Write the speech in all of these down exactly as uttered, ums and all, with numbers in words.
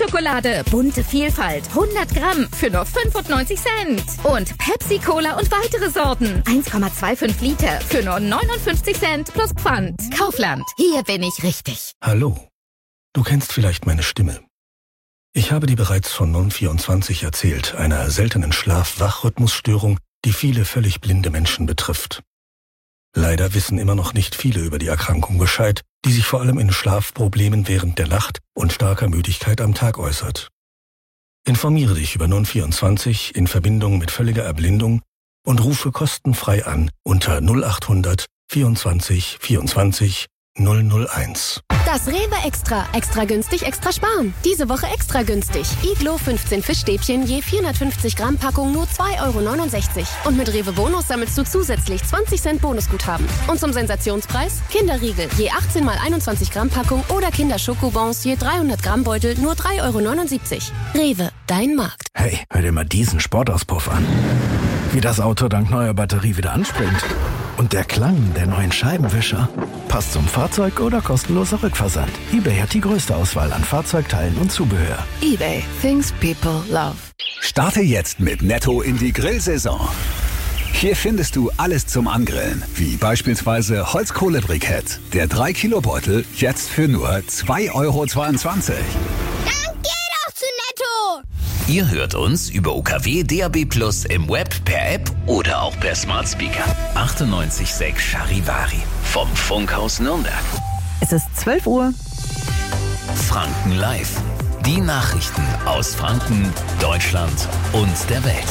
Milchschokolade, bunte Vielfalt, hundert Gramm für nur fünfundneunzig Cent. Und Pepsi-Cola und weitere Sorten, eins Komma fünfundzwanzig Liter für nur neunundfünfzig Cent plus Pfand. Kaufland, hier bin ich richtig. Hallo, du kennst vielleicht meine Stimme. Ich habe dir bereits von Non vierundzwanzig erzählt, einer seltenen Schlaf-Wach-Rhythmusstörung, die viele völlig blinde Menschen betrifft. Leider wissen immer noch nicht viele über die Erkrankung Bescheid, die sich vor allem in Schlafproblemen während der Nacht und starker Müdigkeit am Tag äußert. Informiere dich über Non vierundzwanzig in Verbindung mit völliger Erblindung und rufe kostenfrei an unter null achthundert vierundzwanzig vierundzwanzig null null eins. Das Rewe Extra. Extra günstig, extra sparen. Diese Woche extra günstig. Iglo fünfzehn Fischstäbchen je vierhundertfünfzig Gramm Packung nur zwei Euro neunundsechzig. Und mit Rewe Bonus sammelst du zusätzlich zwanzig Cent Bonusguthaben. Und zum Sensationspreis Kinderriegel je achtzehn mal einundzwanzig Gramm Packung oder Kinderschokobons je dreihundert Gramm Beutel nur drei Euro neunundsiebzig. Rewe, dein Markt. Hey, hör dir mal diesen Sportauspuff an. Wie das Auto dank neuer Batterie wieder anspringt. Und der Klang der neuen Scheibenwischer. Passt zum Fahrzeug oder kostenloser Rückversand. eBay hat die größte Auswahl an Fahrzeugteilen und Zubehör. eBay, things people love. Starte jetzt mit Netto in die Grillsaison. Hier findest du alles zum Angrillen, wie beispielsweise Holzkohlebrikett. Der drei Kilo Beutel jetzt für nur zwei Euro zweiundzwanzig. Dann geh doch zu Netto! Ihr hört uns über U K W D A B Plus im Web, per App oder auch per Smart Speaker. achtundneunzig Komma sechs Charivari vom Funkhaus Nürnberg. Es ist zwölf Uhr. Franken Live. Die Nachrichten aus Franken, Deutschland und der Welt.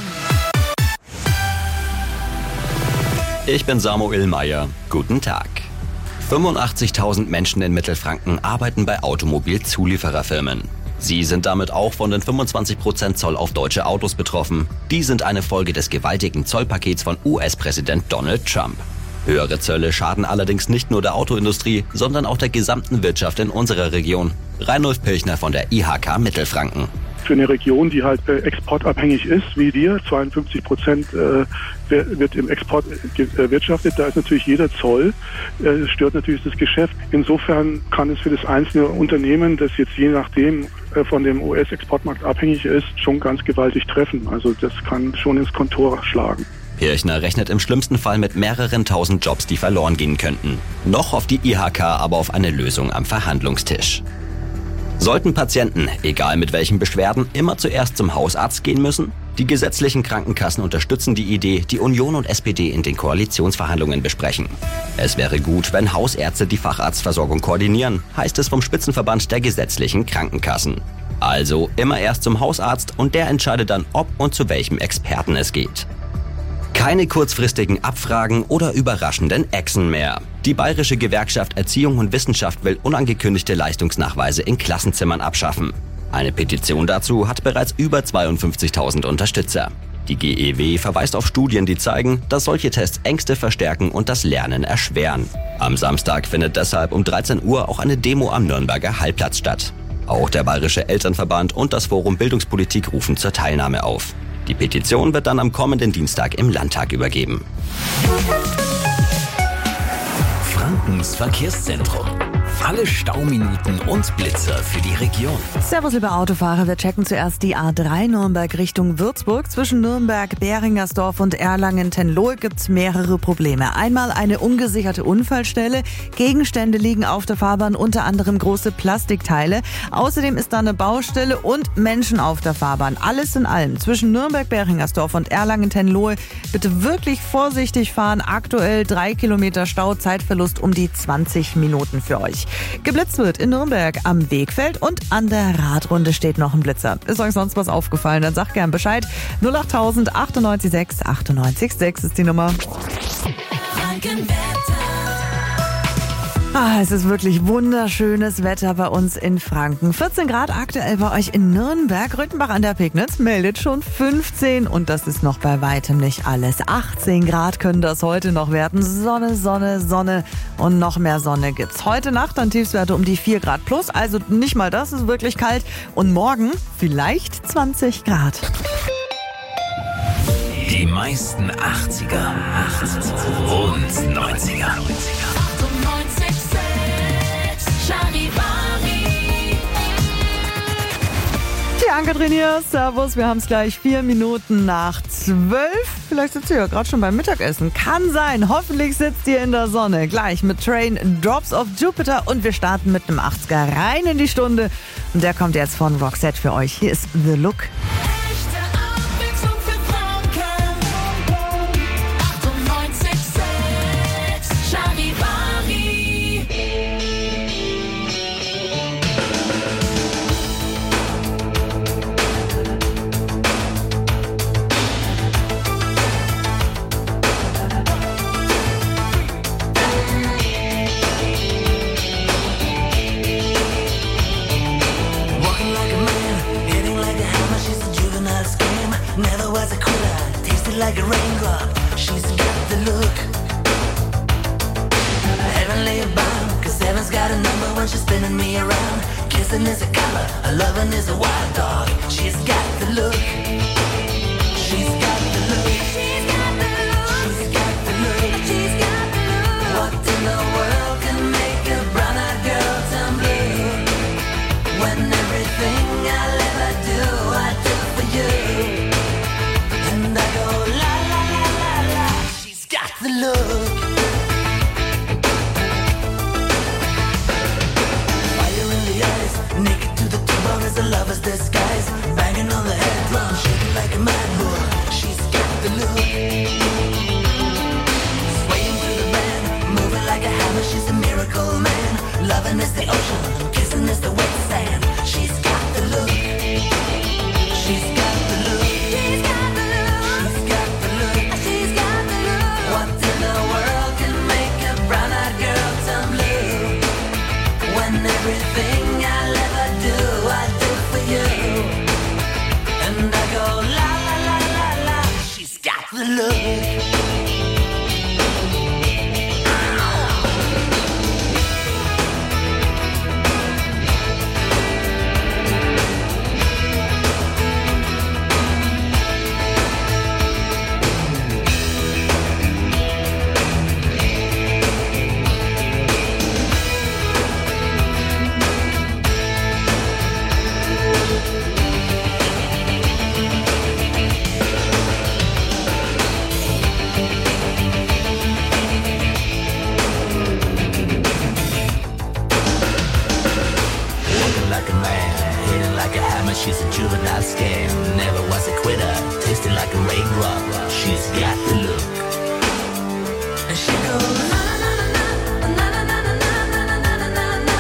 Ich bin Samuel Meyer. Guten Tag. fünfundachtzigtausend Menschen in Mittelfranken arbeiten bei Automobilzuliefererfirmen. Sie sind damit auch von den fünfundzwanzig Prozent Zoll auf deutsche Autos betroffen. Die sind eine Folge des gewaltigen Zollpakets von U S-Präsident Donald Trump. Höhere Zölle schaden allerdings nicht nur der Autoindustrie, sondern auch der gesamten Wirtschaft in unserer Region. Reinulf Pilchner von der I H K Mittelfranken. Für eine Region, die halt exportabhängig ist, wie wir, zweiundfünfzig Prozent äh, wird im Export erwirtschaftet, da ist natürlich jeder Zoll, äh, stört natürlich das Geschäft. Insofern kann es für das einzelne Unternehmen, das jetzt je nachdem äh, von dem U S-Exportmarkt abhängig ist, schon ganz gewaltig treffen. Also das kann schon ins Kontor schlagen. Pirchner rechnet im schlimmsten Fall mit mehreren tausend Jobs, die verloren gehen könnten. Noch hofft die I H K aber auf eine Lösung am Verhandlungstisch. Sollten Patienten, egal mit welchen Beschwerden, immer zuerst zum Hausarzt gehen müssen? Die gesetzlichen Krankenkassen unterstützen die Idee, die Union und S P D in den Koalitionsverhandlungen besprechen. Es wäre gut, wenn Hausärzte die Facharztversorgung koordinieren, heißt es vom Spitzenverband der gesetzlichen Krankenkassen. Also immer erst zum Hausarzt und der entscheidet dann, ob und zu welchem Experten es geht. Keine kurzfristigen Abfragen oder überraschenden Exen mehr. Die Bayerische Gewerkschaft Erziehung und Wissenschaft will unangekündigte Leistungsnachweise in Klassenzimmern abschaffen. Eine Petition dazu hat bereits über zweiundfünfzigtausend Unterstützer. Die G E W verweist auf Studien, die zeigen, dass solche Tests Ängste verstärken und das Lernen erschweren. Am Samstag findet deshalb um dreizehn Uhr auch eine Demo am Nürnberger Hallplatz statt. Auch der Bayerische Elternverband und das Forum Bildungspolitik rufen zur Teilnahme auf. Die Petition wird dann am kommenden Dienstag im Landtag übergeben. Frankens Verkehrszentrum. Alle Stauminuten und Blitzer für die Region. Servus, liebe Autofahrer. Wir checken zuerst die A drei Nürnberg Richtung Würzburg. Zwischen Nürnberg, Beringersdorf und Erlangen-Tenlohe gibt's mehrere Probleme. Einmal eine ungesicherte Unfallstelle. Gegenstände liegen auf der Fahrbahn, unter anderem große Plastikteile. Außerdem ist da eine Baustelle und Menschen auf der Fahrbahn. Alles in allem. Zwischen Nürnberg, Beringersdorf und Erlangen-Tenlohe bitte wirklich vorsichtig fahren. Aktuell drei Kilometer Stau, Zeitverlust um die zwanzig Minuten für euch. Geblitzt wird in Nürnberg am Wegfeld und an der Radrunde steht noch ein Blitzer. Ist euch sonst was aufgefallen? Dann sagt gern Bescheid. null achttausend achtundneunzig sechs achtundneunzig sechs ist die Nummer. Ah, es ist wirklich wunderschönes Wetter bei uns in Franken. vierzehn Grad aktuell bei euch in Nürnberg. Rüttenbach an der Pegnitz meldet schon fünfzehn und das ist noch bei weitem nicht alles. achtzehn Grad können das heute noch werden. Sonne, Sonne, Sonne und noch mehr Sonne gibt's. Heute Nacht dann Tiefstwerte um die vier Grad plus, also nicht mal das ist wirklich kalt. Und morgen vielleicht zwanzig Grad. Die meisten achtziger und neunziger. Ann-Kathrin hier, servus, wir haben es gleich vier Minuten nach zwölf. Vielleicht sitzt ihr ja gerade schon beim Mittagessen. Kann sein, hoffentlich sitzt ihr in der Sonne. Gleich mit Train Drops of Jupiter und wir starten mit einem achtziger rein in die Stunde. Und der kommt jetzt von Roxette für euch. Hier ist The Look. Like a raindrop, she's got the look. Heavenly bound, cause heaven's got a number when she's spinning me around. Kissing is a color, a loving is a wild dog. She's got the look. She's got the look. She's got the look. She's got the look. She's got the look. What in the world can make a brown-eyed girl turn blue? When everything I'll ever do, I do for you. And I go la la la la la. She's got the look. Fire in the eyes, naked to the bone as a lover's disguise. Banging on the head drum, shaking like a mad bull. She's got the look. Swaying through the band, moving like a hammer. She's a miracle man. Loving is the ocean, kissing is the wet sand. She's got the look. She's got the look. She's got the look. She's got the look. She's got the look. What in the world can make a brown-eyed girl turn blue? When everything I'll ever do, I do for you. And I go la la la la la. She's got the look. She's a juvenile scam, never was a quitter, tasting like a raindrop. She's got the look. And she goes na na na na na na na na na na na na na.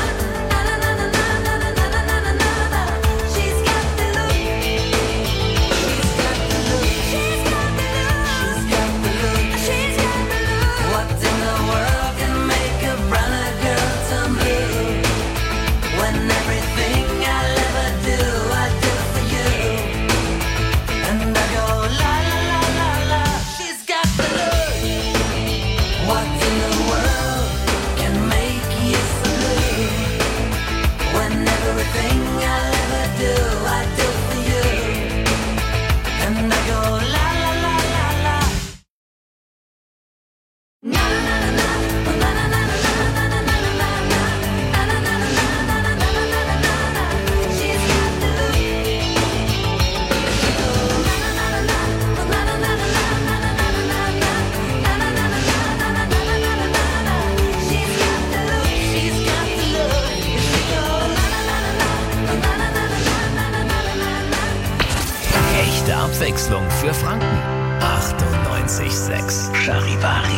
She's got the look. She's got the look. She's got the look. She's got the look. She's got the look. What in the world can make a brown-eyed girl turn blue? When everything I'll ever do, I do for you. And I go la la la la la. She's got the look. What in the world can make you so blue? When everything I'll ever do, I do for you. And I go la la la la la. Na na na na na na na na na na na na na. She's got the look. She goes na na na na na na na na na na na. She's got the look. She's got the look. She goes na na na na na na na na. Echte Abwechslung für Franken. achtundneunzig Komma sechs Charivari.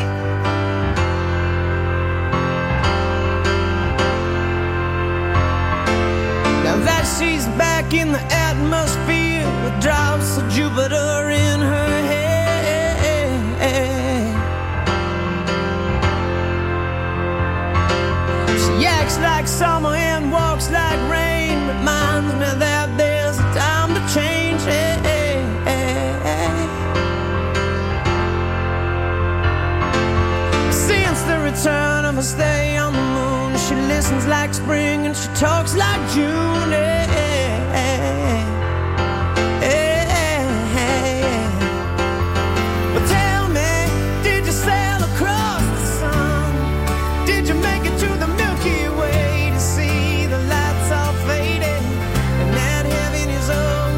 Now that she's back in the atmosphere with drops of Jupiter in her head, she acts like summer and walks like rain, reminds me that there's a time to change. Since the return of her stay on the moon, she listens like spring and she talks like June. Hey, hey, hey, hey. Well, tell me, did you sail across the sun? Did you make it to the Milky Way to see the lights all fading? And that heaven is over.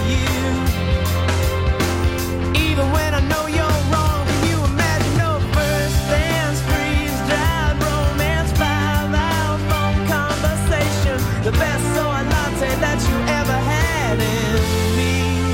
you. Even when I know you're wrong, can you imagine no first dance, freeze, drive, romance, five-hour phone conversation, the best soy latte that you ever had in me.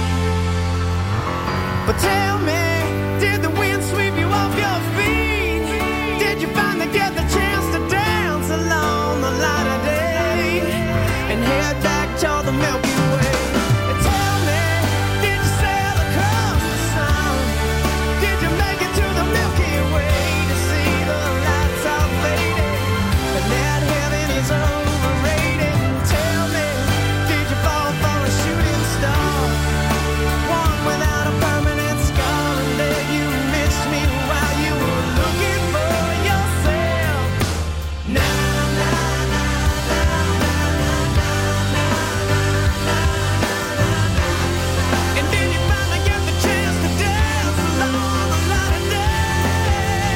But tell me, did the wind sweep you off your feet? Did you finally get the chance to dance along the light of day and head back to the Milky Way? And tell me, did you sail across the sun? Did you make it to the Milky Way to see the lights all faded and that heaven is overrated? And tell me, did you fall for a shooting star, one without a permanent scar, and then you missed me while you were looking for yourself? Na na na na na na na na na. And then you finally get the chance to dance along the light of day.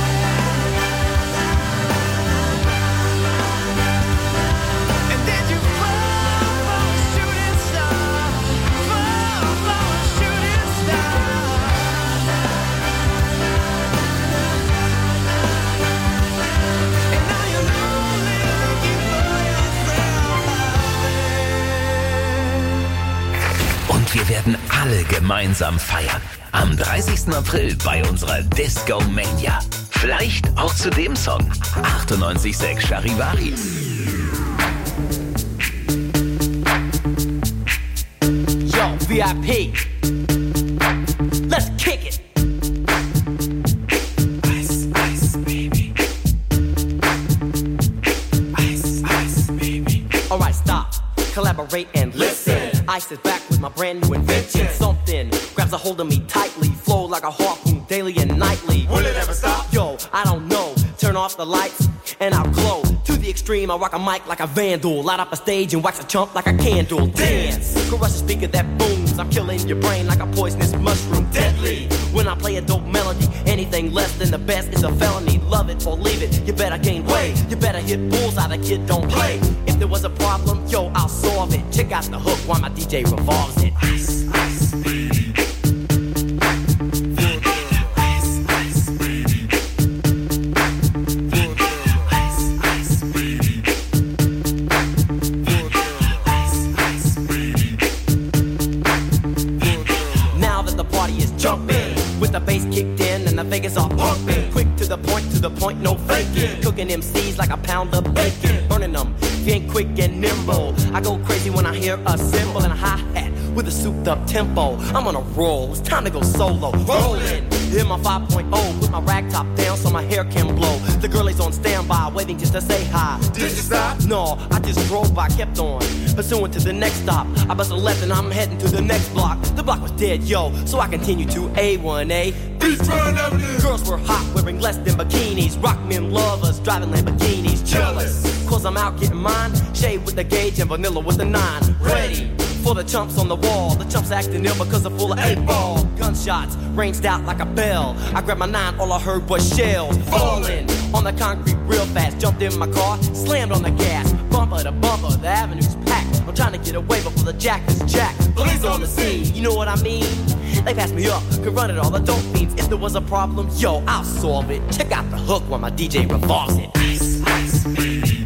And then you fall for a shooting star, fall for a shooting star. And now you're lonely looking for yourself out there. Und wir werden alle gemeinsam feiern. Am dreißigsten April bei unserer Disco Mania. Vielleicht auch zu dem Song. achtundneunzig Komma sechs Charivari. Yo, V I P. Let's kick it. Ice, ice, baby. Ice, ice, baby. Alright, stop. Collaborate and listen. Ice is back with my brand new invention. Something grabs a hold of me tightly. Flow like a harpoon daily and nightly. Will it ever stop? Yo, I don't know. Turn off the lights and I'll glow. To the extreme, I rock a mic like a vandal. Light up a stage and wax a chump like a candle. Dance, crush a speaker that booms. I'm killing your brain like a poisonous mushroom. Deadly, when I play a dope melody. Anything less than the best is a felony. Love it or leave it, you better gain weight. You better hit bullseye, the kid don't play. If there was a problem, yo, I'll solve it. Check out the hook while my D J revolves it. Ice, ice, baby. With the bass kicked in and the Vegas all pumping. Quick to the point, to the point, no faking. Cooking M Cs like a pound of bacon. Burning them, if you ain't quick and nimble. I go crazy when I hear a cymbal and a hi-hat with a souped up tempo. I'm on a roll, it's time to go solo. Rolling, hit my five point oh. Put my rag top down so my hair can blow. The girl is on standby, waiting just to say hi. Did you stop? No, I just drove by, kept on pursuing to the next stop. I bust a left and I'm heading to the next block. The block was dead, yo, so I continue to A one A. Girls were hot, wearing less than bikinis. Rock men lovers, driving Lamborghinis. Jealous, cause I'm out getting mine. Shade with the gauge and vanilla with the nine. Ready for the chumps on the wall. The chumps acting ill because they're full of eight ball. Gunshots ranged out like a bell. I grabbed my nine, all I heard was shells falling on the concrete real fast. Jumped in my car, slammed on the gas. Bumper to bumper, the avenue's packed. I'm trying to get away before the jack is jacked. Police on the scene, you know what I mean? They passed me up, could run it all, the dope fiends. If there was a problem, yo, I'll solve it. Check out the hook while my D J revolves it. Ice, ice, baby.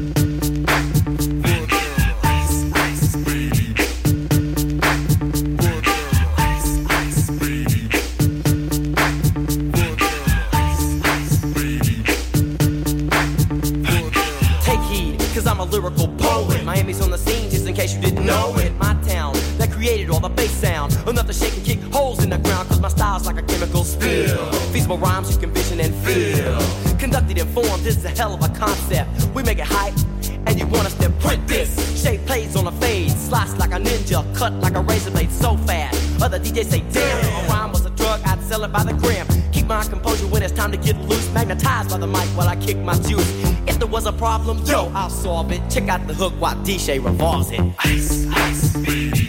Lyrical poet. Miami's on the scene, just in case you didn't know it. My town that created all the bass sound. Enough to shake and kick holes in the ground, cause my style's like a chemical spill. Feasible rhymes you can vision and feel. Conducted in form, this is a hell of a concept. We make it hype, and you want us to print this. Shape plays on a fade, slice like a ninja, cut like a razor blade so fast. Other D Js say, damn, if a rhyme was a drug, I'd sell it by the gram. Keep my composure when it's time to get loose. Magnetized by the mic while I kick my juice. If there was a problem, yo, I'll solve it. Check out the hook while D J revolves it. Ice, ice, baby.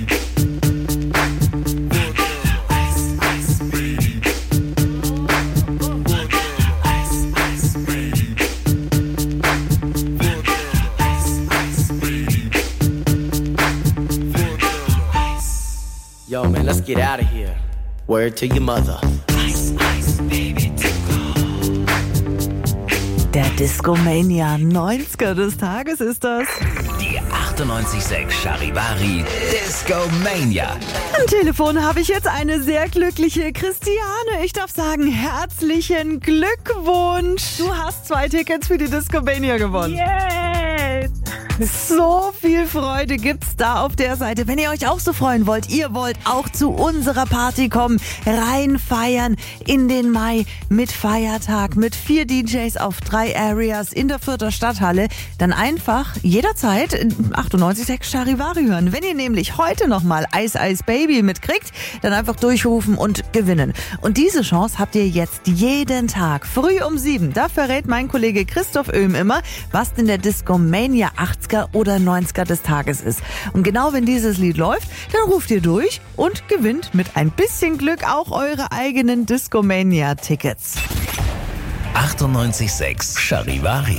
Yo, man, let's get out of here. Word to your mother. Ice, ice, baby, der Discomania neunziger des Tages ist das. Die achtundneunzig Komma sechs Charivari Discomania. Am Telefon habe ich jetzt eine sehr glückliche Christiane. Ich darf sagen, herzlichen Glückwunsch. Du hast zwei Tickets für die Discomania gewonnen. Yes! So viel Freude gibt's da auf der Seite. Wenn ihr euch auch so freuen wollt, ihr wollt auch zu unserer Party kommen, rein feiern in den Mai mit Feiertag, mit vier D Js auf drei Areas in der Fürther Stadthalle, dann einfach jederzeit achtundneunzig Komma sechs Charivari hören. Wenn ihr nämlich heute nochmal Ice Ice Baby mitkriegt, dann einfach durchrufen und gewinnen. Und diese Chance habt ihr jetzt jeden Tag, früh um sieben. Da verrät mein Kollege Christoph Oehm immer, was denn der Discomania achtziger oder neunziger des Tages ist. Und genau wenn dieses Lied läuft, dann ruft ihr durch und gewinnt mit ein bisschen Glück auch eure eigenen Discomania-Tickets. achtundneunzig Komma sechs Charivari.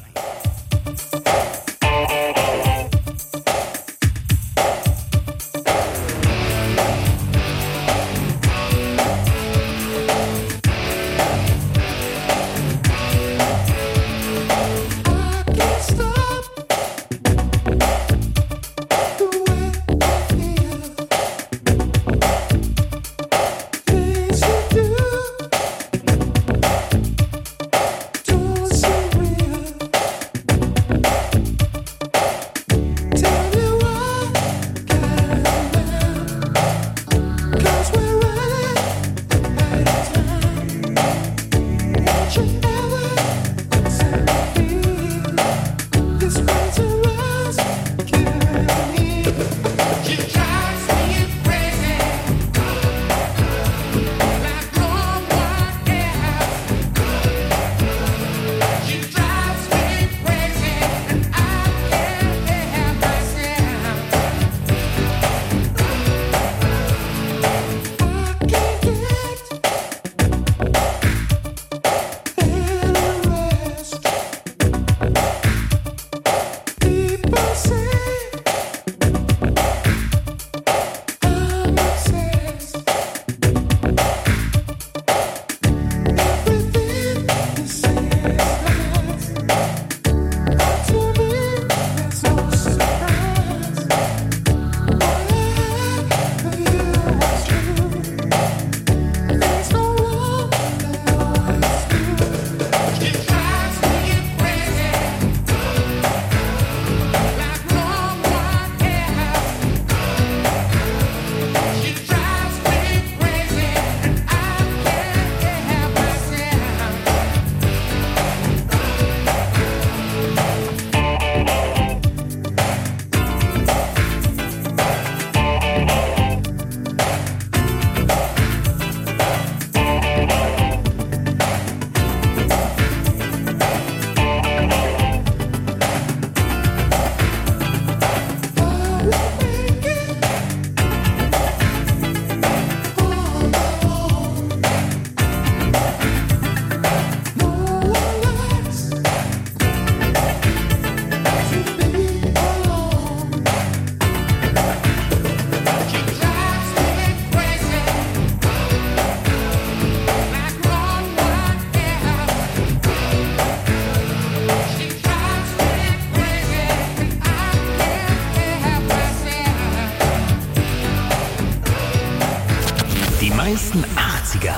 meisten achtziger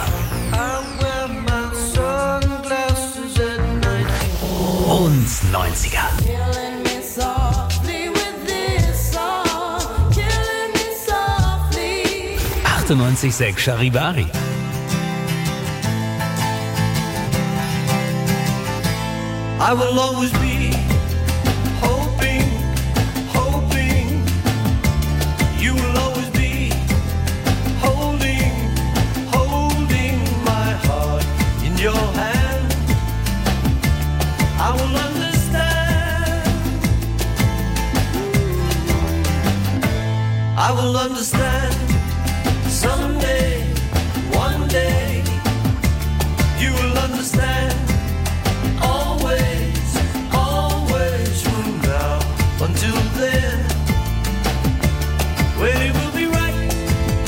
und neunziger. achtundneunzig Komma sechs Charivari. I will always be hoping, hoping. You will always be holding, holding my heart in your hand. I will understand. I will understand someday, one day. You will understand. Always, always from now until then, when it will be right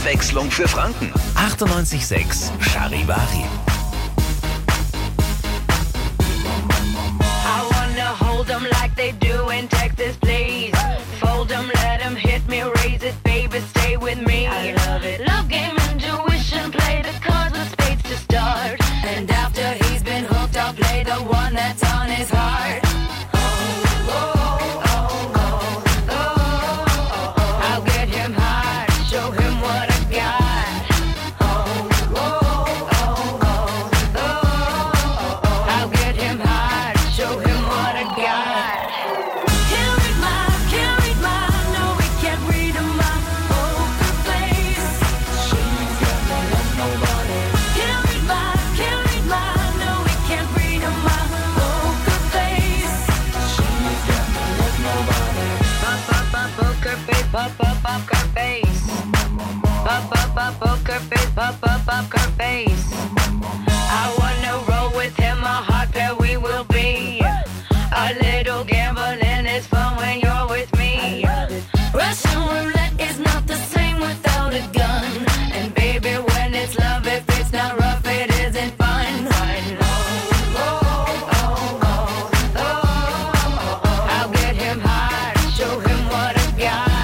Abwechslung für Franken. achtundneunzig Komma sechs Charivari. I wanna hold them like they do in Texas, please. Fold them, let them hit me, raise it, baby, stay with me. I love it. Love game, intuition, play the cards with spades to start. And after he's been hooked, I'll play the one that's on his heart. Pop up up her face. Pop up up poker face. Pop up up her face. I wanna roll with him, a hot pair we will be. A little gambling is fun when you're with me. Russian roulette is not the same without a gun. And baby, when it's love, if it's not rough, it isn't fun. Fun. I'll get him hot, show him what I got.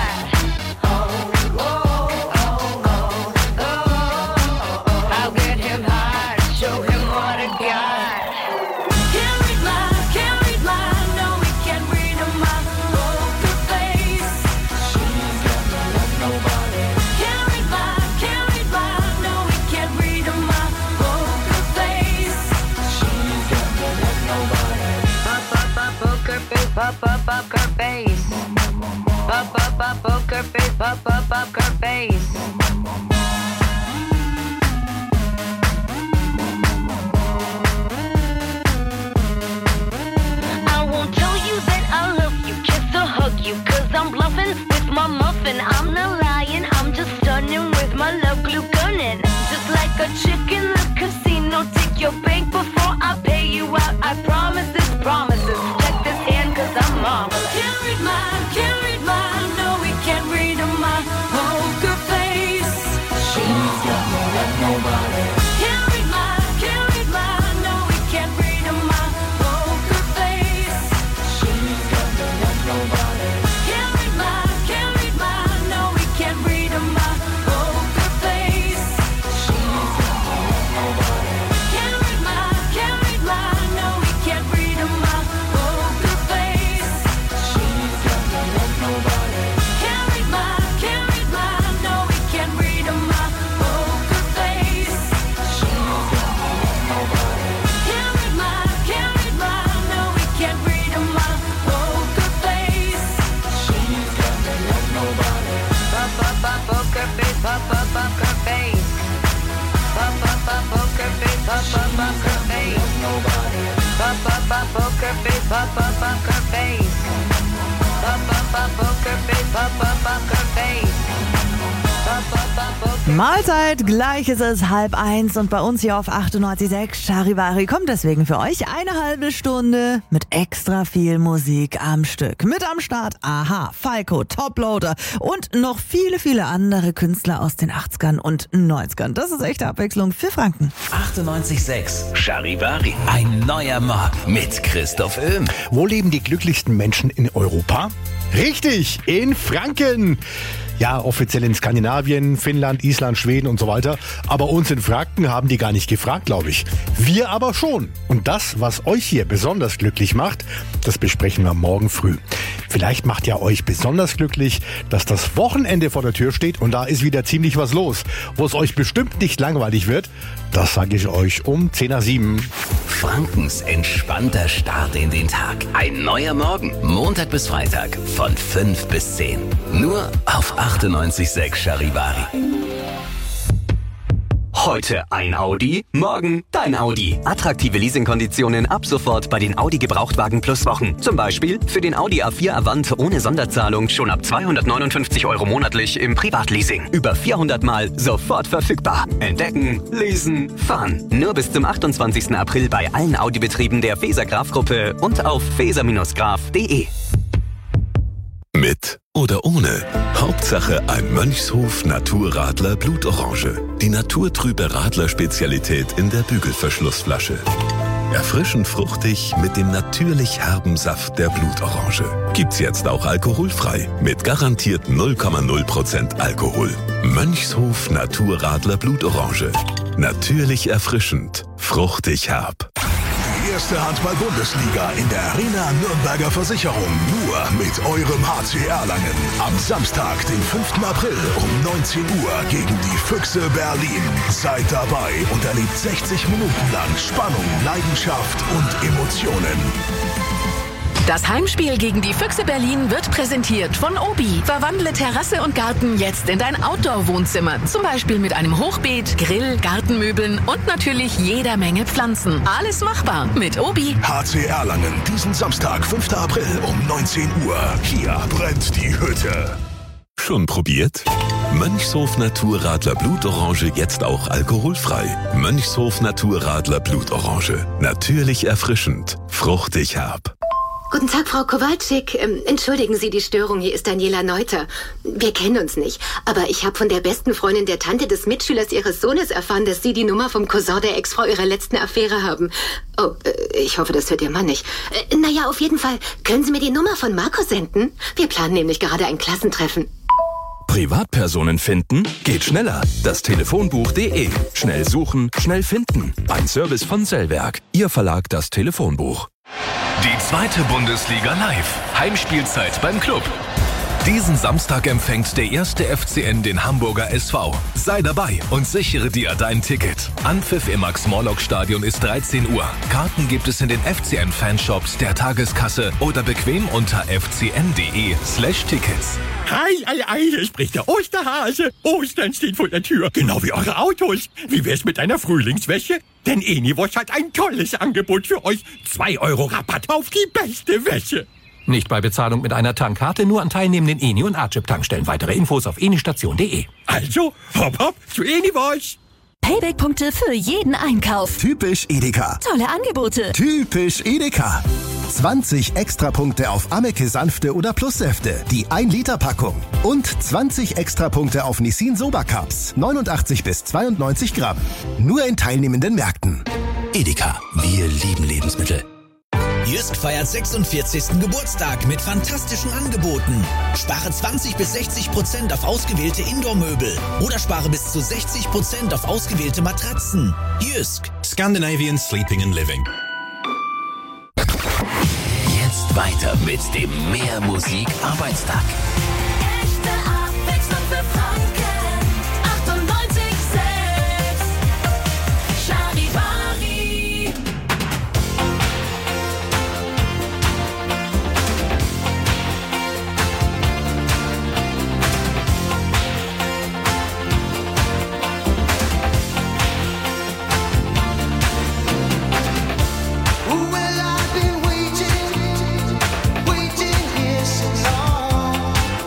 Pop up up her face. Pop up up poker face. Pop up up her face. I won't tell you that I love you, kiss or hug you, cause I'm bluffing with my muffin. I'm not lying, I'm just stunning with my love glue gunning. Just like a chick in the casino, take your bank before I pay you out. I promise this, promises. Check this hand cause I'm marvelous. Can't read mine, can't read mine, no we can't read my poker face. She's got no love, nobody. Can't read mine, can't read mine, no we can't read my poker face. She's got no love, nobody. Can't read mine, can't read mine, no we can't read my poker face. She's got no love, nobody. Can't read mine, can't read mine, no we can't read my poker face. She's got no love, nobody. Can't read mine, can't read mine, no we can't read my poker face. She's got no love, nobody. Can't read mine, can't read mine, no we can't read my poker face. She's got no love, nobody. Pop up up poker face, pop up up her face. Pop up up poker face, pop up up her face. Nobody. Pop up up poker face, pop up up her face. Pop up up poker face, pop up up her face. Pop up up poker. Mahlzeit, gleich ist es halb eins und bei uns hier auf achtundneunzig Komma sechs Charivari kommt deswegen für euch eine halbe Stunde mit extra viel Musik am Stück. Mit am Start a-ha, Falco, Toploader und noch viele, viele andere Künstler aus den achtzigern und neunzigern. Das ist echte Abwechslung für Franken. achtundneunzig Komma sechs Charivari. Ein neuer Morgen mit Christoph Öhm. Wo leben die glücklichsten Menschen in Europa? Richtig, in Franken. Ja, offiziell in Skandinavien, Finnland, Island, Schweden und so weiter. Aber uns in Franken haben die gar nicht gefragt, glaube ich. Wir aber schon. Und das, was euch hier besonders glücklich macht, das besprechen wir morgen früh. Vielleicht macht ja euch besonders glücklich, dass das Wochenende vor der Tür steht und da ist wieder ziemlich was los. Wo es euch bestimmt nicht langweilig wird, das sage ich euch um zehn nach sieben. Frankens entspannter Start in den Tag. Ein neuer Morgen. Montag bis Freitag von fünf bis zehn. Nur auf achtundneunzig Komma sechs Charivari. Heute ein Audi, morgen dein Audi. Attraktive Leasingkonditionen ab sofort bei den Audi Gebrauchtwagen Plus Wochen. Zum Beispiel für den Audi A vier Avant ohne Sonderzahlung schon ab zweihundertneunundfünfzig Euro monatlich im Privatleasing. Über vierhundert Mal sofort verfügbar. Entdecken, lesen, fahren. Nur bis zum achtundzwanzigsten April bei allen Audi-Betrieben der Feser Graf Gruppe und auf feser Bindestrich graf punkt de. Mit oder ohne. Hauptsache ein Mönchshof Naturradler Blutorange. Die naturtrübe Radler-Spezialität in der Bügelverschlussflasche. Erfrischend fruchtig mit dem natürlich herben Saft der Blutorange. Gibt's jetzt auch alkoholfrei mit garantiert null Komma null Prozent Alkohol. Mönchshof Naturradler Blutorange. Natürlich erfrischend, fruchtig herb. Die erste Handball-Bundesliga in der Arena Nürnberger Versicherung. Nur mit eurem H C Erlangen. Am Samstag, den fünften April um neunzehn Uhr gegen die Füchse Berlin. Seid dabei und erlebt sechzig Minuten lang Spannung, Leidenschaft und Emotionen. Das Heimspiel gegen die Füchse Berlin wird präsentiert von Obi. Verwandle Terrasse und Garten jetzt in dein Outdoor-Wohnzimmer. Zum Beispiel mit einem Hochbeet, Grill, Gartenmöbeln und natürlich jeder Menge Pflanzen. Alles machbar mit Obi. H C Erlangen, diesen Samstag, fünften April um neunzehn Uhr. Hier brennt die Hütte. Schon probiert? Mönchshof Naturradler Blutorange jetzt auch alkoholfrei. Mönchshof Naturradler Blutorange. Natürlich erfrischend, fruchtig herb. Guten Tag, Frau Kowalczyk. Ähm, entschuldigen Sie die Störung, hier ist Daniela Neuter. Wir kennen uns nicht, aber ich habe von der besten Freundin der Tante des Mitschülers Ihres Sohnes erfahren, dass Sie die Nummer vom Cousin der Ex-Frau Ihrer letzten Affäre haben. Oh, äh, ich hoffe, das hört Ihr Mann nicht. Äh, naja, auf jeden Fall. Können Sie mir die Nummer von Marco senden? Wir planen nämlich gerade ein Klassentreffen. Privatpersonen finden? Geht schneller. Das Telefonbuch punkt de. Schnell suchen, schnell finden. Ein Service von Sellwerk. Ihr Verlag das Telefonbuch. Die zweite Bundesliga live. Heimspielzeit beim Club. Diesen Samstag empfängt der erste F C N den Hamburger S V. Sei dabei und sichere dir dein Ticket. Anpfiff im Max-Morlock-Stadion ist dreizehn Uhr. Karten gibt es in den F C N-Fanshops, der Tageskasse oder bequem unter f c n punkt de slash tickets. Hi, ei, ei, hier spricht der Osterhase. Ostern steht vor der Tür, genau wie eure Autos. Wie wär's mit einer Frühlingswäsche? Denn Eniwosch hat ein tolles Angebot für euch. zwei Euro Rabatt auf die beste Wäsche. Nicht bei Bezahlung mit einer Tankkarte, nur an teilnehmenden Eni- und Archip-Tankstellen. Weitere Infos auf enistation punkt de. Also, hopp hopp zu Eniwosch. Payback-Punkte für jeden Einkauf. Typisch Edeka. Tolle Angebote. Typisch Edeka. zwanzig Extrapunkte auf Ameke Sanfte oder Plussäfte, die ein Liter Packung. Und zwanzig Extrapunkte auf Nissin Soba Cups, neunundachtzig bis zweiundneunzig Gramm. Nur in teilnehmenden Märkten. Edeka, wir lieben Lebensmittel. Jysk feiert sechsundvierzigsten Geburtstag mit fantastischen Angeboten. Spare zwanzig bis sechzig Prozent auf ausgewählte Indoor-Möbel oder spare bis zu sechzig Prozent auf ausgewählte Matratzen. Jysk. Scandinavian Sleeping and Living. Jetzt weiter mit dem Mehr Musik Arbeitstag. Echte Abwechslung für Franken. achtundneunzig Komma sechs Charivari. Well, I've been waiting, waiting here so long.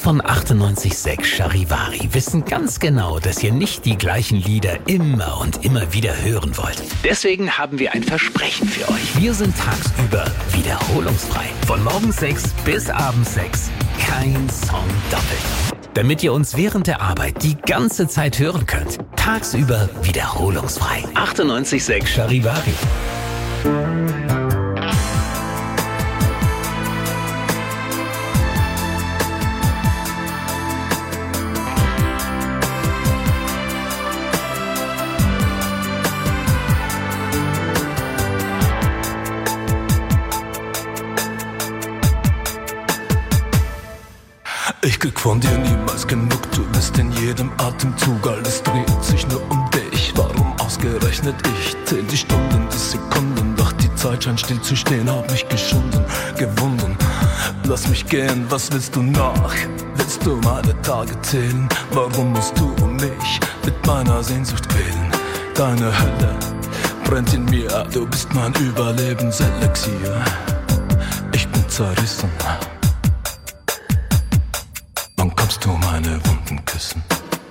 von achtundneunzig Komma sechs Charivari wissen ganz genau, dass ihr nicht die gleichen Lieder immer und immer wieder hören wollt. Deswegen haben wir ein Versprechen für euch. Wir sind tagsüber wiederholungsfrei. Von morgens sechs bis abends sechs. Kein Song doppelt. Damit ihr uns während der Arbeit die ganze Zeit hören könnt. Tagsüber wiederholungsfrei. achtundneunzig Komma sechs Charivari. Ich krieg von dir niemals genug, du bist in jedem Atemzug, alles dreht sich nur um dich. Warum ausgerechnet ich? Zähl die Stunden, die Sekunden, doch die Zeit scheint still zu stehen, hab mich geschunden, gewunden. Lass mich gehen, was willst du noch? Willst du meine Tage zählen? Warum musst du mich mit meiner Sehnsucht quälen? Deine Hölle brennt in mir, du bist mein Überlebenselixier. Ich bin zerrissen. Wann kommst du meine Wunden küssen?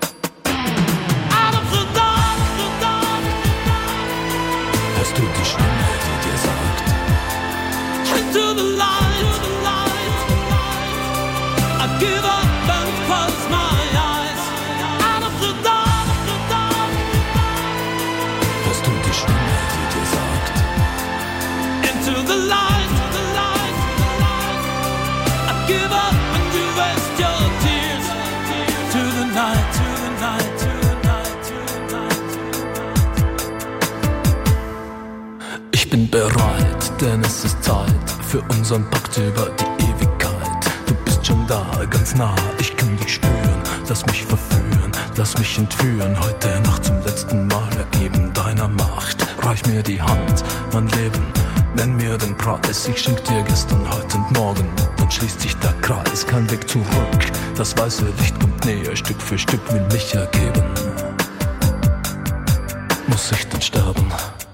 Hörst du die Stimme, die dir sagt: Into the light, to the light. I give up and close my eyes. Out of the dark, the dark. Hörst du die Stimme, die dir sagt: Into the light, to the light, the light. I give up and you waste your tears. To the night, to the night, to the night, to the night, to the night. Ich bin bereit, denn es ist Zeit für unseren Pakt über die Ewigkeit. Du bist schon da, ganz nah, ich kann dich spüren. Lass mich verführen, lass mich entführen. Heute Nacht zum letzten Mal ergeben deiner Macht. Reich mir die Hand, mein Leben, nenn mir den Preis. Ich schenk dir gestern, heute und morgen. Dann schließt sich der Kreis, kein Weg zurück. Das weiße Licht kommt näher, Stück für Stück will mich ergeben. Muss ich denn sterben,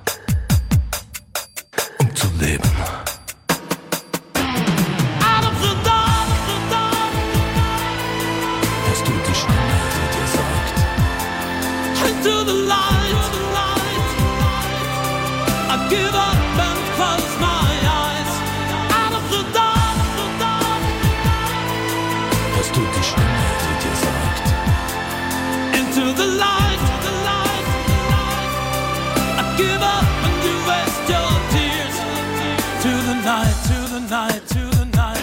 um zu leben? Hörst du die Stimme, die dir sagt: Into the light, to the light. I give up and close my eyes. Out of the dark, the dark. Hörst du die Stimme, die dir sagt: Into the light, to the light, the light. I give up and you waste your tears. To the night, to the night, to the night.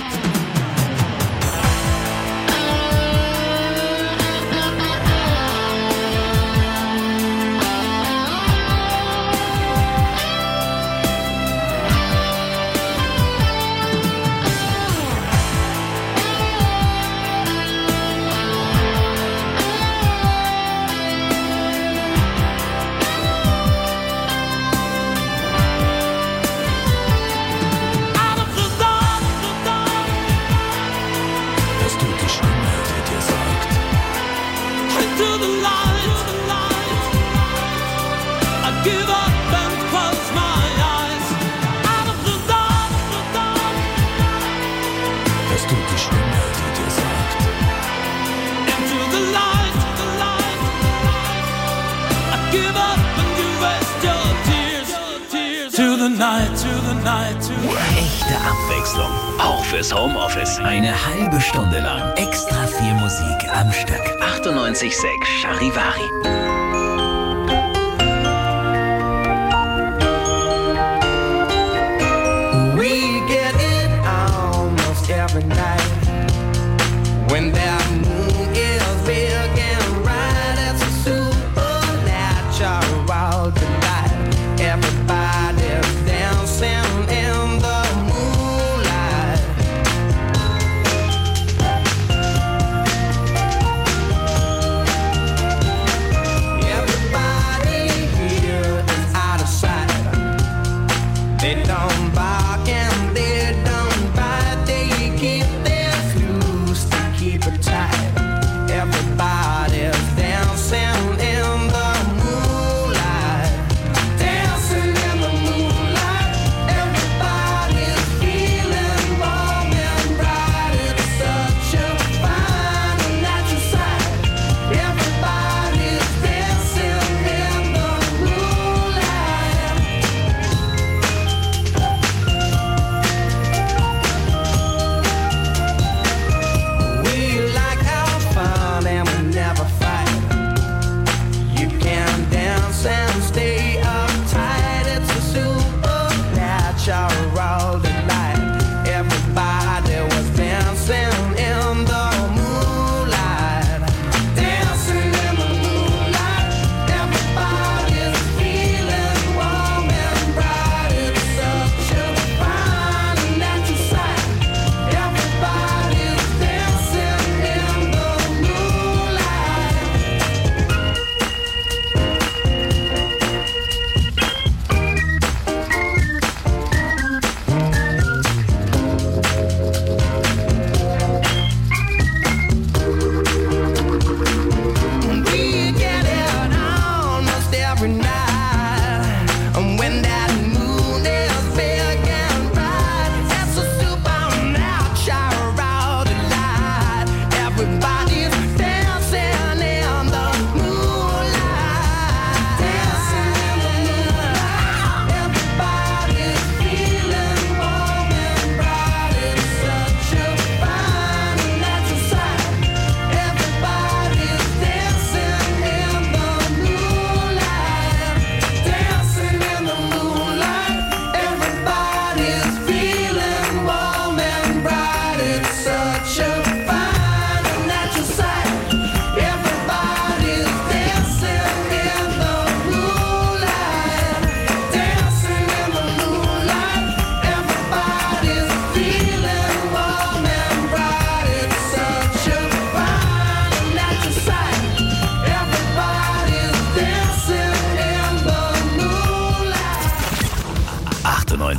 Echte Abwechslung, auch fürs Homeoffice. Eine halbe Stunde lang extra viel Musik am Stück. achtundneunzig Komma sechs Charivari. We get it almost every night when that moon is big and bright. It's a supernatural world tonight. Everybody's dancing in the moonlight. Everybody here is out of sight. They don't bark and they don't bite. They keep their fuse to keep it tight. Everybody's dancing in the moonlight.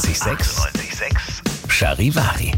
achtundneunzig Komma sechs Charivari.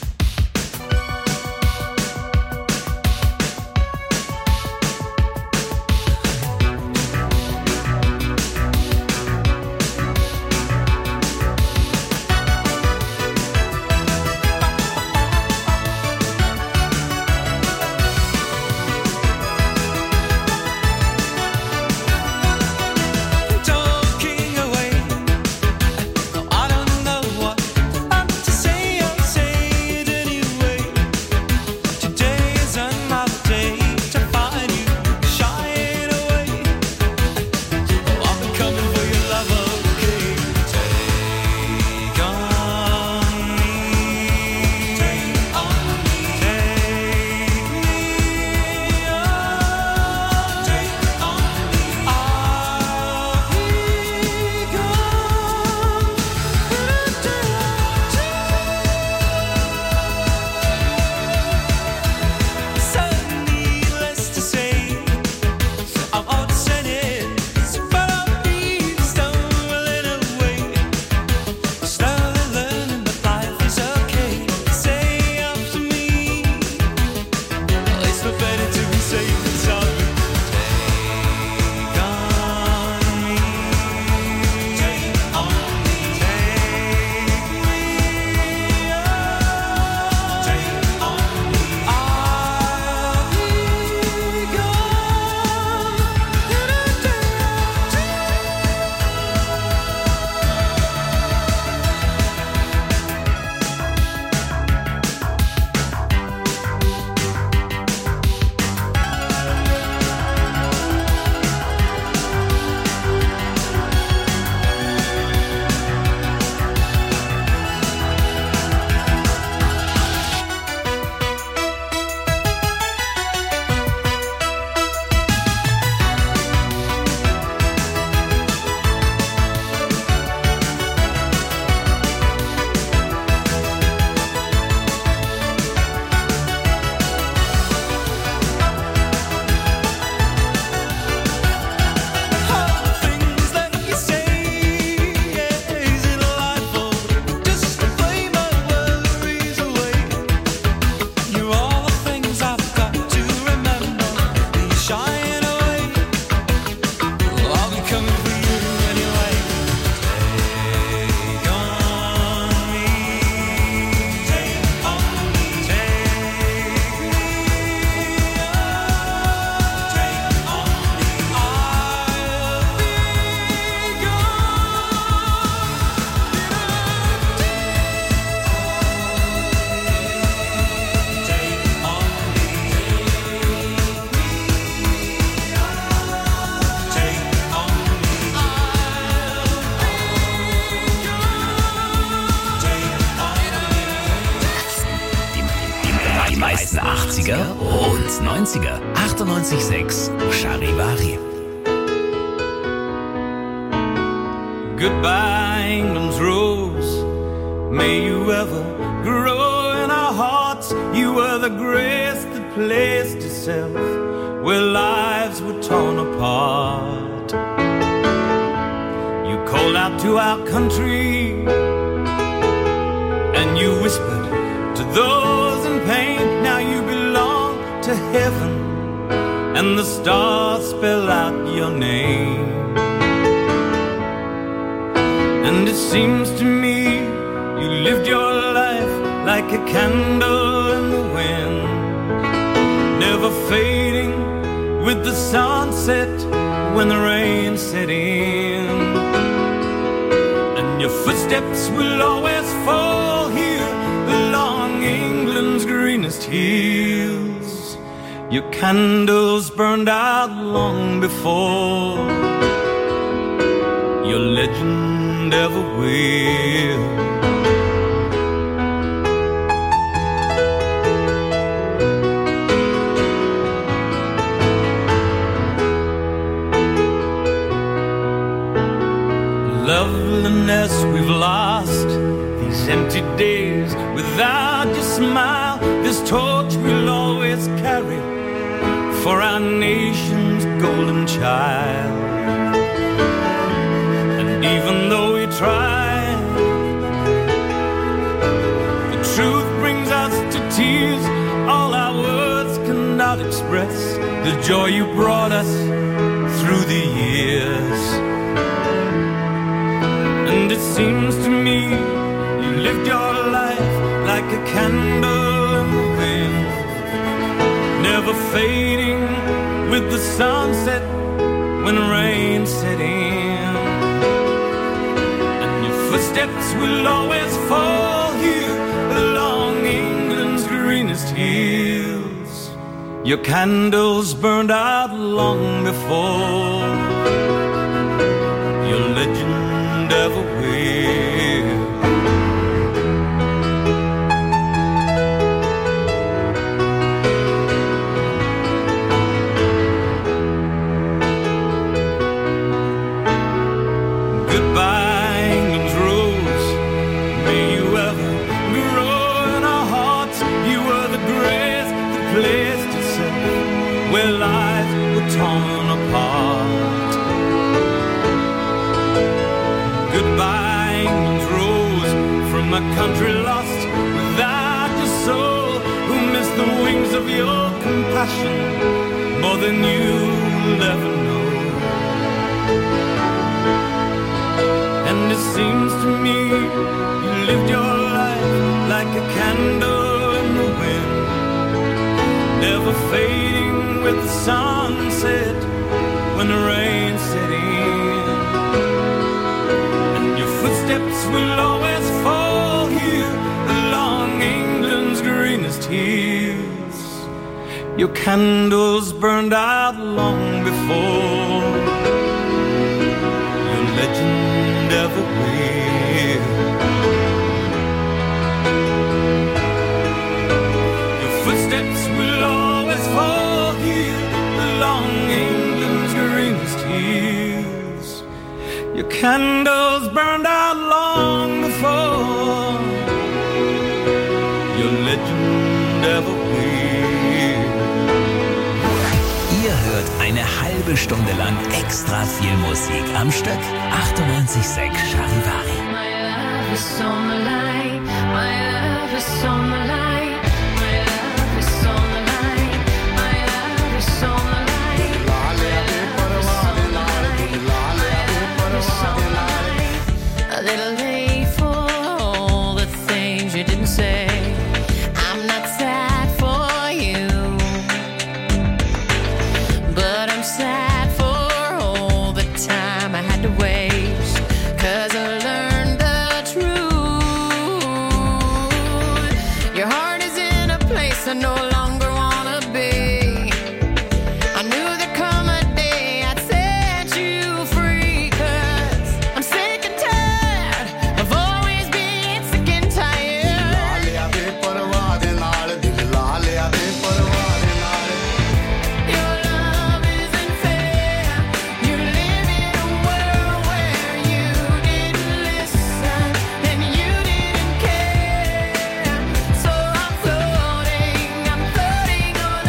meisten achtziger und neunziger. achtundneunzig Komma sechs Charivari. Goodbye, England's rose. May you ever grow in our hearts. You were the grace that placed itself where lives were torn apart. You called out to our country and you whispered to those in pain. Now you belong to heaven and the stars spell out your name. And it seems to me you lived your life like a candle in the wind, never fading with the sunset when the rain set in. And your footsteps will always fall here along England's greenest hills. Your candles burned out long before your legend ever will. Loveliness we've lost, these empty days without your smile. This torch we'll always carry for our nation's golden child. And even though we try, the joy you brought us through the years. And it seems to me you lived your life like a candle in the wind, never fading with the sunset when rain set in. And your footsteps will always fall here along England's greenest hills. Your candles burned out long before your legend ever will. Goodbye, England's rose. May you ever grow in our hearts. You were the grace that placed itself where lives were torn apart. Goodbye, England's rose, from a country lost without your soul, who missed the wings of your compassion more than you'll ever know. And it seems to me you lived your life like a candle in the wind, never fading with the sunset when the rain set in. And your footsteps will always fall here along England's greenest hills. Your candles burned out long before your legend ever will. Your footsteps will always fall here along England's greenest hills. Your candles burned out long before your legend ever will. Ihr hört eine halbe Stunde lang extra viel Musik am Stück. achtundneunzig Komma sechs Charivari. My love is on the line. My love is on the line. My love is on the line. My love is on the line. My love is on the line. My love is on the line. A little late for all the things you didn't say. I'm not sad for you, but I'm sad for all the time I had to waste. 'Cause I learned the truth. Your heart is in a place I no longer wanna be. I knew there'd come a day I'd set you free. 'Cause I'm sick and tired of always being sick and tired. Your love isn't fair. You live in a world where you didn't listen and you didn't care. So I'm floating, I'm floating on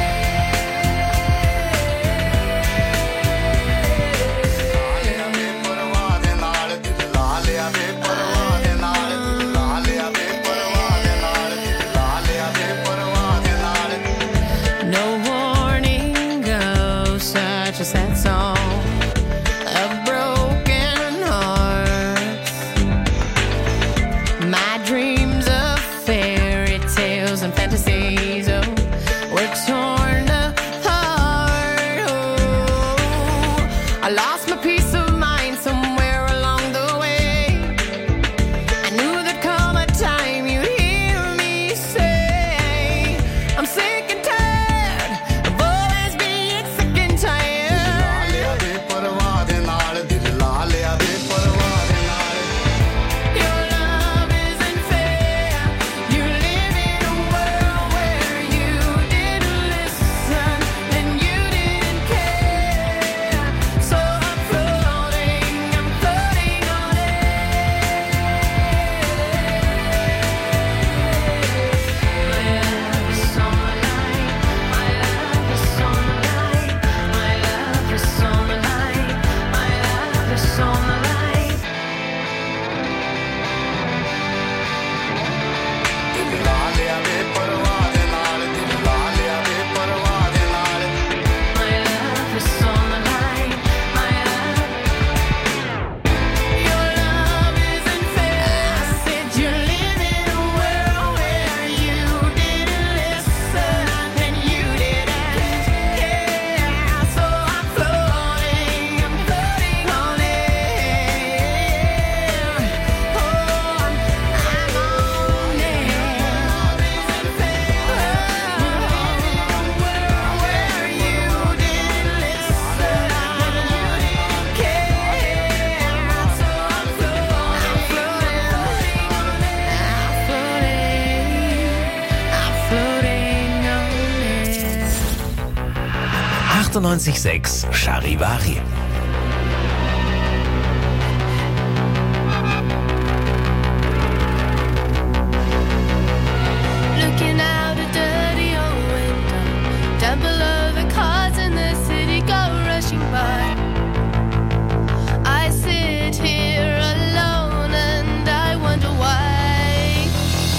no warning goes such a sad song of broken hearts. My dreams of fairy tales and fantasies, oh, were torn apart. Oh, I lost my peace of mind somewhere along the way. I knew there'd come a time you'd hear me say, I'm sick and tired of always being sick and tired. Your love isn't fair. You live in a world where you didn't listen and you didn't care. So I'm floating, achtundneunzig sechs Charivari. Looking out a dirty old window, down below the cars in the city go rushing by. I sit here alone and I wonder why.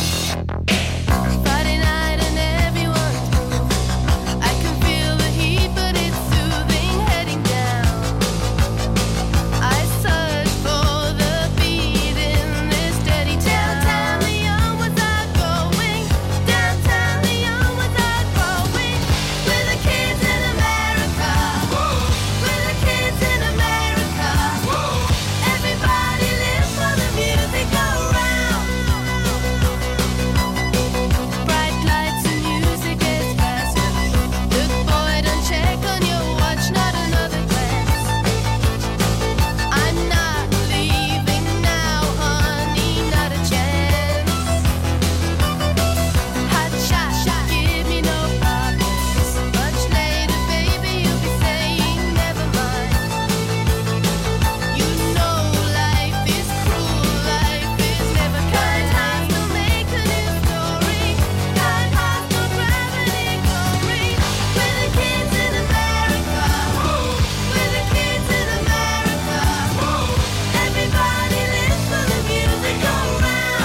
Friday night and everyone's moving. I can feel the heat, but it's soothing, heading down. I search for the beat in this dirty town. Downtown Leon without going. Downtown Leon without growing. We're the kids in America. We're the kids in America. Everybody lives for the music around. Bright lights and music gets faster. Look boy, don't check on your watch, not another glance. I'm not leaving now, honey, not a chance. Hot shot, give me no problems. Much later, baby, you'll be saying never mind. You know life is cruel, life is never kind. Hearts will make a new story. Kind hearts will gravity glory. We're the kids in America. We're the kids in America. Everybody lives for the music around.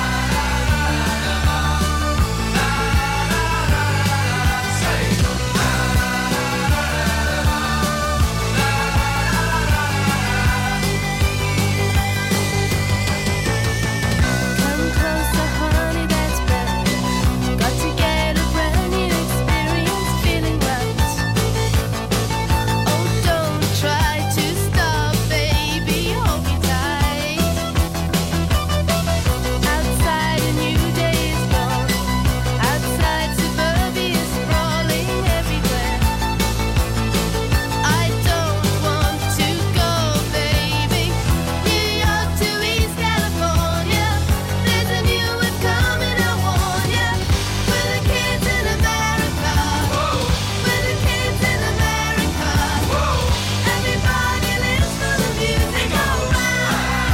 Come closer, honey, that's better. Got to get a brand new experience, feeling right. Oh, don't try to stop, baby, hold me tight. Outside a new day is born. Outside suburbia is sprawling everywhere. I don't want to go, baby. New York to East California. There's a new one coming, I warn ya. We're the kids in America. We're the kids in America. Everybody lives for the music around.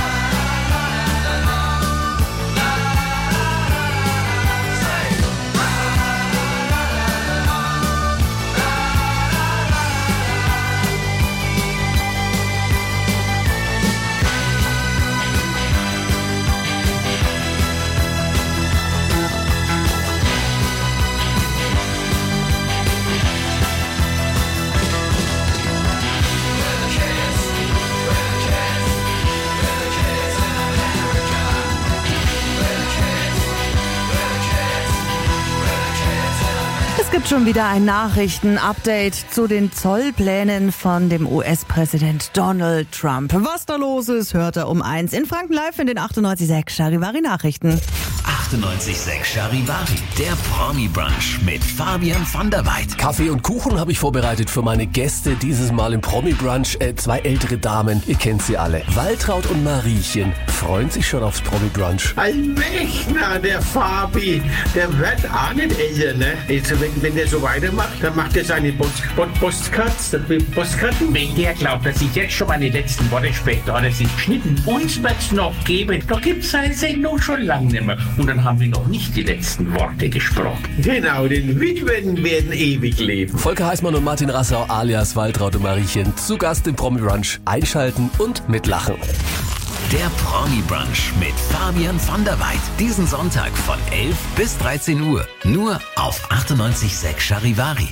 Es gibt schon wieder ein Nachrichten-Update zu den Zollplänen von dem U S-Präsident Donald Trump. Was da los ist, hört er um eins in Franken live in den achtundneunzig sechs Charivari Nachrichten. achtundneunzig sechs Charivari, der Promi-Brunch mit Fabian van der Weid. Kaffee und Kuchen habe ich vorbereitet für meine Gäste. Dieses Mal im Promi-Brunch äh, zwei ältere Damen. Ihr kennt sie alle. Waltraud und Mariechen freuen sich schon aufs Promi-Brunch. Ein Wächner, der Fabi, der wird auch nicht älter, ne? Also wenn, wenn der so weitermacht, dann macht er seine Post, Post, Postcards, Postkarten. Wenn der glaubt, dass ich jetzt schon meine letzten Worte spreche, da hat er sich geschnitten. Uns wird's noch geben. Da gibt's seine Sendung schon lange nicht mehr. Und dann haben wir noch nicht die letzten Worte gesprochen. Genau, den Witwen werden ewig leben. Volker Heißmann und Martin Rassau alias Waltraud und Mariechen zu Gast im Promi-Brunch. Einschalten und mitlachen. Der Promi-Brunch mit Fabian van der Weid. Diesen Sonntag von elf bis dreizehn Uhr. Nur auf achtundneunzig sechs Charivari.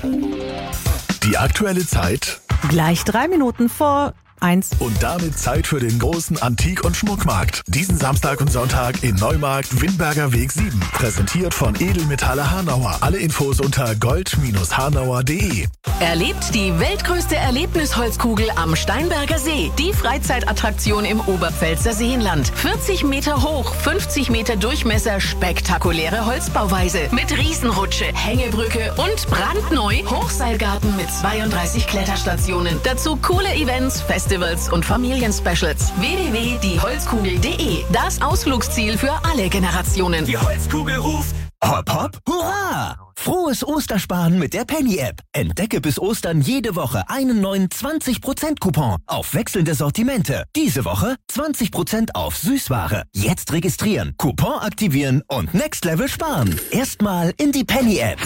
Die aktuelle Zeit. Gleich drei Minuten vor eins. Und damit Zeit für den großen Antik- und Schmuckmarkt. Diesen Samstag und Sonntag in Neumarkt, Windberger Weg sieben. Präsentiert von Edelmetalle Hanauer. Alle Infos unter gold hanauer punkt de. Erlebt die weltgrößte Erlebnisholzkugel am Steinberger See. Die Freizeitattraktion im Oberpfälzer Seenland. vierzig Meter hoch, fünfzig Meter Durchmesser, spektakuläre Holzbauweise. Mit Riesenrutsche, Hängebrücke und brandneu Hochseilgarten mit zweiunddreißig Kletterstationen. Dazu coole Events, Festivals und Familienspecials. w w w punkt die holzkugel punkt de. Das Ausflugsziel für alle Generationen. Die Holzkugel ruft. Hopp, hopp, hurra! Frohes Ostersparen mit der Penny-App. Entdecke bis Ostern jede Woche einen neuen zwanzig Prozent Coupon auf wechselnde Sortimente. Diese Woche zwanzig Prozent auf Süßware. Jetzt registrieren, Coupon aktivieren und Next Level sparen. Erstmal in die Penny-App.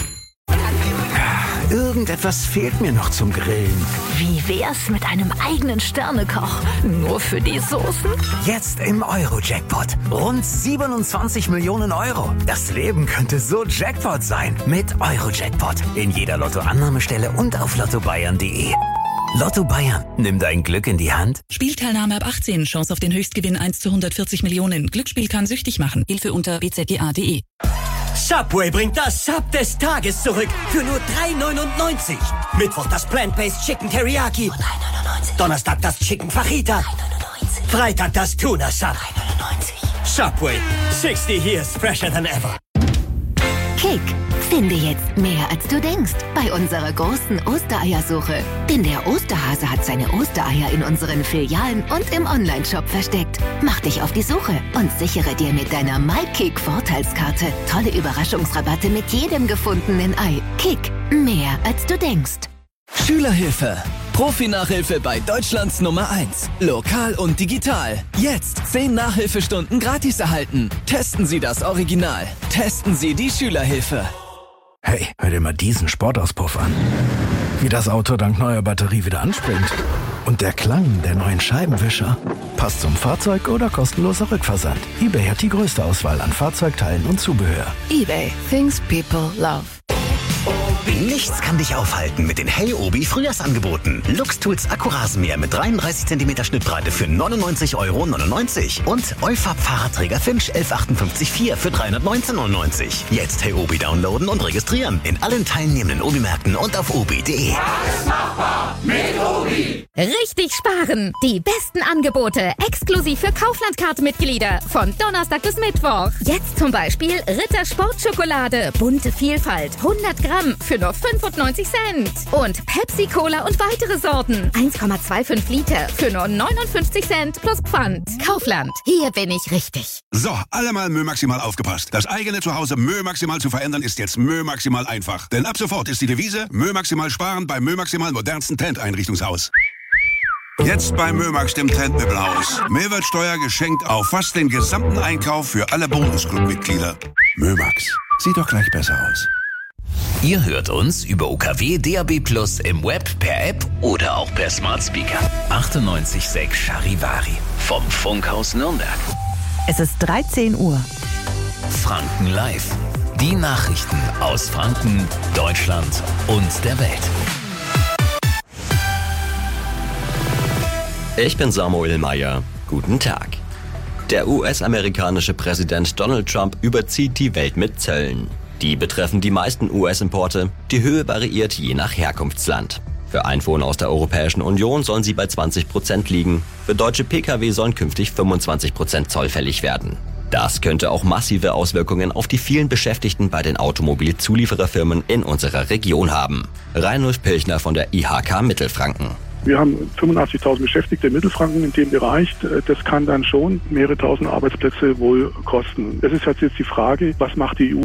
Irgendetwas fehlt mir noch zum Grillen. Wie wär's mit einem eigenen Sternekoch? Nur für die Soßen? Jetzt im Euro-Jackpot. Rund siebenundzwanzig Millionen Euro. Das Leben könnte so Jackpot sein. Mit Euro-Jackpot. In jeder Lotto-Annahmestelle und auf lotto bayern punkt de. Lotto Bayern. Nimm dein Glück in die Hand. Spielteilnahme ab achtzehn. Chance auf den Höchstgewinn eins zu hundertvierzig Millionen. Glücksspiel kann süchtig machen. Hilfe unter b z g a punkt de. Subway bringt das Sub des Tages zurück für nur drei neunundneunzig. Mittwoch das Plant-Based Chicken Teriyaki. drei neunundneunzig. Donnerstag das Chicken Fajita. drei neunundneunzig. Freitag das Tuna Sub. drei neunundneunzig. Subway. sixty years fresher than ever. Kick. Finde jetzt mehr, als du denkst, bei unserer großen Ostereiersuche. Denn der Osterhase hat seine Ostereier in unseren Filialen und im Onlineshop versteckt. Mach dich auf die Suche und sichere dir mit deiner MyKick-Vorteilskarte tolle Überraschungsrabatte mit jedem gefundenen Ei. Kick. Mehr, als du denkst. Schülerhilfe. Profi-Nachhilfe bei Deutschlands Nummer eins. Lokal und digital. Jetzt zehn Nachhilfestunden gratis erhalten. Testen Sie das Original. Testen Sie die Schülerhilfe. Hey, hör dir mal diesen Sportauspuff an. Wie das Auto dank neuer Batterie wieder anspringt. Und der Klang der neuen Scheibenwischer. Passt zum Fahrzeug oder kostenloser Rückversand. eBay hat die größte Auswahl an Fahrzeugteilen und Zubehör. eBay. Things people love. Nichts kann dich aufhalten mit den Hey Obi Frühjahrsangeboten. Luxtools Akkurasenmäher mit dreiunddreißig Zentimeter Schnittbreite für neunundneunzig Euro neunundneunzig und Eufab Fahrradträger Finch elf achtundfünfzig vier für dreihundertneunzehn neunundneunzig. Jetzt Hey Obi downloaden und registrieren in allen teilnehmenden Obi-Märkten und auf obi punkt de. Alles machbar mit Obi. Richtig sparen. Die besten Angebote exklusiv für Kaufland-Card-Mitglieder von Donnerstag bis Mittwoch. Jetzt zum Beispiel Ritter Sportschokolade, bunte Vielfalt, hundert Gramm für nur fünfundneunzig Cent. Und Pepsi Cola und weitere Sorten. eins Komma fünfundzwanzig Liter für nur neunundfünfzig Cent plus Pfand. Kaufland. Hier bin ich richtig. So, alle mal Mö Maximal aufgepasst. Das eigene Zuhause Mö Maximal zu verändern ist jetzt Mö Maximal einfach. Denn ab sofort ist die Devise Mö Maximal sparen beim Mö Maximal modernsten Trendeinrichtungshaus. Jetzt bei Mömax, dem Trendmöbelhaus. Mehrwertsteuer geschenkt auf fast den gesamten Einkauf für alle Bonusclub-Mitglieder. Mömax. Sieht doch gleich besser aus. Ihr hört uns über O K W D A B Plus im Web, per App oder auch per Smart Speaker. achtundneunzig Komma sechs Charivari vom Funkhaus Nürnberg. Es ist dreizehn Uhr. Franken Live. Die Nachrichten aus Franken, Deutschland und der Welt. Ich bin Samuel Meyer. Guten Tag. Der U S-amerikanische Präsident Donald Trump überzieht die Welt mit Zöllen. Die betreffen die meisten U S-Importe. Die Höhe variiert je nach Herkunftsland. Für Einfuhren aus der Europäischen Union sollen sie bei zwanzig Prozent liegen. Für deutsche Pkw sollen künftig fünfundzwanzig Prozent zollfällig werden. Das könnte auch massive Auswirkungen auf die vielen Beschäftigten bei den Automobilzuliefererfirmen in unserer Region haben. Reinulf Pilchner von der I H K Mittelfranken. Wir haben fünfundachtzigtausend Beschäftigte in Mittelfranken in dem Bereich. Das kann dann schon mehrere tausend Arbeitsplätze wohl kosten. Das ist halt jetzt die Frage, was macht die E U